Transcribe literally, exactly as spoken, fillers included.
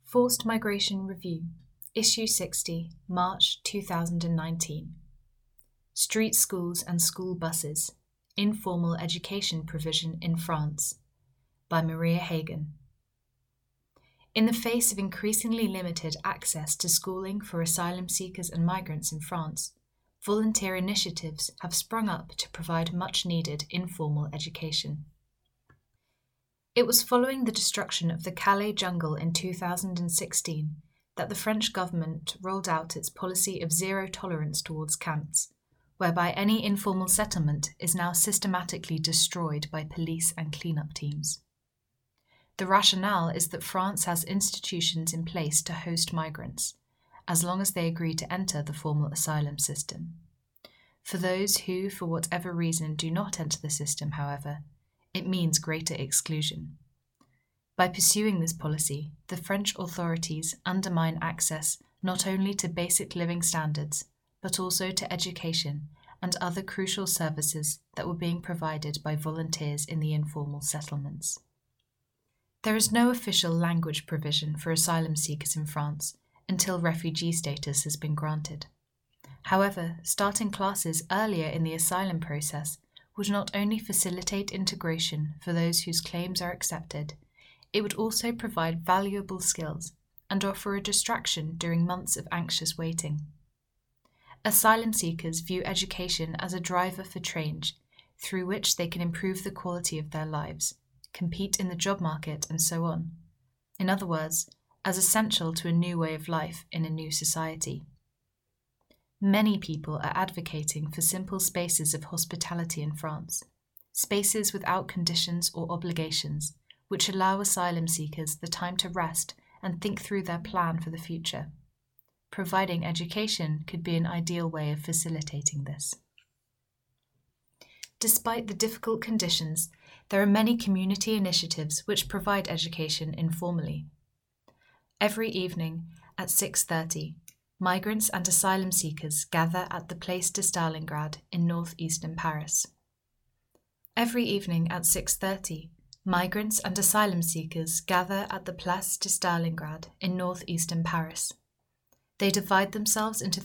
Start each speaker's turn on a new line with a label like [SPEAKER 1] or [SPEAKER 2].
[SPEAKER 1] Forced Migration Review, Issue sixty, March two thousand nineteen. Street Schools and School Buses, Informal Education Provision in France, by Maria Hagen. In the face of increasingly limited access to schooling for asylum seekers and migrants in France, volunteer initiatives have sprung up to provide much-needed informal education. It was following the destruction of the Calais jungle in two thousand sixteen that the French government rolled out its policy of zero tolerance towards camps, whereby any informal settlement is now systematically destroyed by police and cleanup teams. The rationale is that France has institutions in place to host migrants, as long as they agree to enter the formal asylum system. For those who, for whatever reason, do not enter the system, however, it means greater exclusion. By pursuing this policy, the French authorities undermine access not only to basic living standards, but also to education and other crucial services that were being provided by volunteers in the informal settlements. There is no official language provision for asylum seekers in France until refugee status has been granted. However, starting classes earlier in the asylum process would not only facilitate integration for those whose claims are accepted, it would also provide valuable skills and offer a distraction during months of anxious waiting. Asylum seekers view education as a driver for change, through which they can improve the quality of their lives, compete in the job market, and so on. In other words, as essential to a new way of life in a new society. Many people are advocating for simple spaces of hospitality in France, spaces without conditions or obligations, which allow asylum seekers the time to rest and think through their plan for the future. Providing education could be an ideal way of facilitating this. Despite the difficult conditions, there are many community initiatives which provide education informally. Every evening at six thirty, migrants and asylum seekers gather at the Place de Stalingrad in northeastern Paris. Every evening at six thirty, migrants and asylum seekers gather at the Place de Stalingrad in northeastern Paris. They divide themselves into